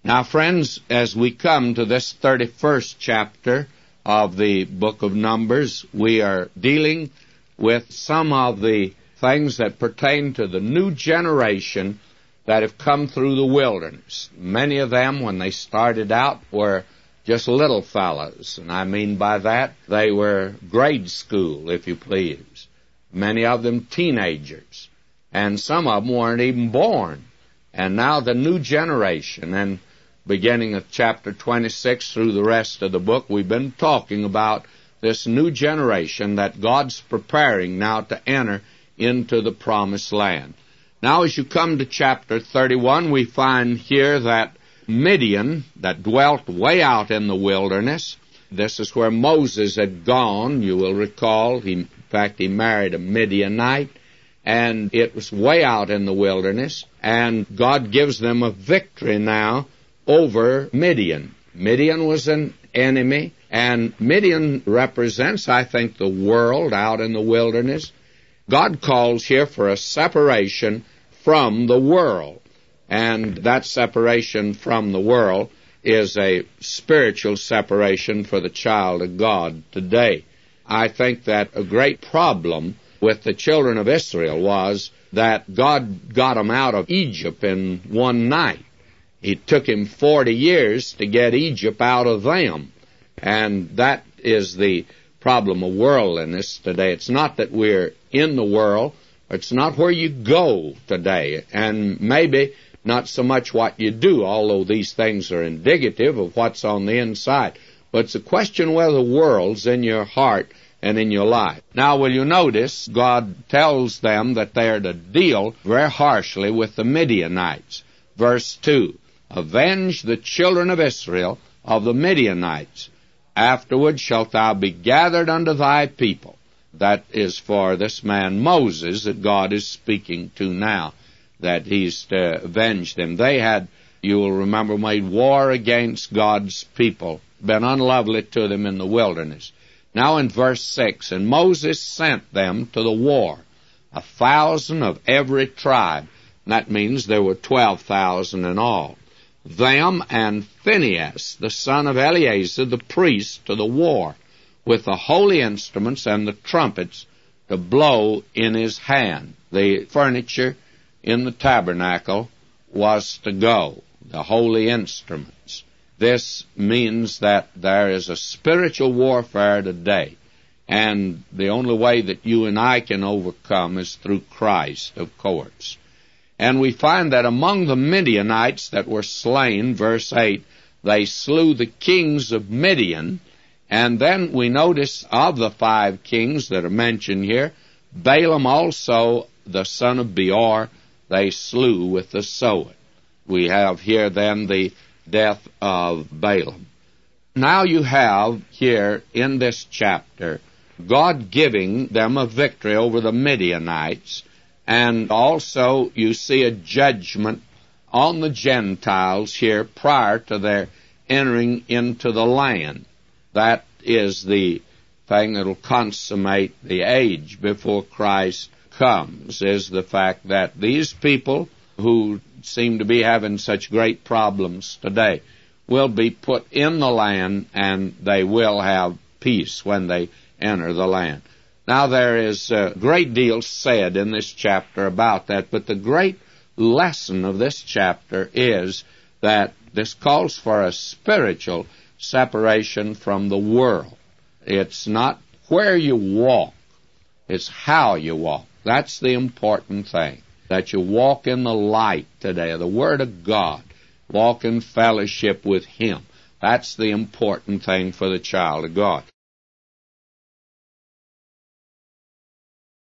Now, friends, as we come to this 31st chapter of the book of Numbers, we are dealing with some of the things that pertain to the new generation that have come through the wilderness. Many of them, when they started out, were just little fellows, and I mean by that, they were grade school, if you please. Many of them teenagers, and some of them weren't even born. And now the new generation, and beginning of chapter 26 through the rest of the book, we've been talking about this new generation that God's preparing now to enter into the promised land. Now, as you come to chapter 31, we find here that Midian, that dwelt way out in the wilderness, this is where Moses had gone. You will recall, in fact, he married a Midianite, and it was way out in the wilderness, and God gives them a victory now over Midian. Midian was an enemy, and Midian represents, I think, the world out in the wilderness. God calls here for a separation from the world, and that separation from the world is a spiritual separation for the child of God today. I think that a great problem with the children of Israel was that God got them out of Egypt in one night. It took him 40 years to get Egypt out of them. And that is the problem of worldliness today. It's not that we're in the world. It's not where you go today. And maybe not so much what you do, although these things are indicative of what's on the inside. But it's a question whether the world's in your heart and in your life. Now, will you notice, God tells them that they are to deal very harshly with the Midianites. Verse 2, avenge the children of Israel of the Midianites. Afterward shalt thou be gathered unto thy people. That is for this man Moses that God is speaking to now, that he's to avenge them. They had, you will remember, made war against God's people, been unlovely to them in the wilderness. Now in verse 6, and Moses sent them to the war, 1,000 of every tribe. And that means there were 12,000 in all. Them and Phinehas, the son of Eleazar, the priest, to the war, with the holy instruments and the trumpets to blow in his hand. The furniture in the tabernacle was to go, the holy instruments. This means that there is a spiritual warfare today, and the only way that you and I can overcome is through Christ, of course. And we find that among the Midianites that were slain, verse 8, they slew the kings of Midian. And then we notice of the 5 kings that are mentioned here, Balaam also, the son of Beor, they slew with the sword. We have here then the death of Balaam. Now you have here in this chapter God giving them a victory over the Midianites, and also you see a judgment on the Gentiles here prior to their entering into the land. That is the thing that will consummate the age before Christ comes, is the fact that these people who seem to be having such great problems today will be put in the land, and they will have peace when they enter the land. Now, there is a great deal said in this chapter about that, but the great lesson of this chapter is that this calls for a spiritual separation from the world. It's not where you walk, it's how you walk. That's the important thing, that you walk in the light today, the Word of God. Walk in fellowship with Him. That's the important thing for the child of God.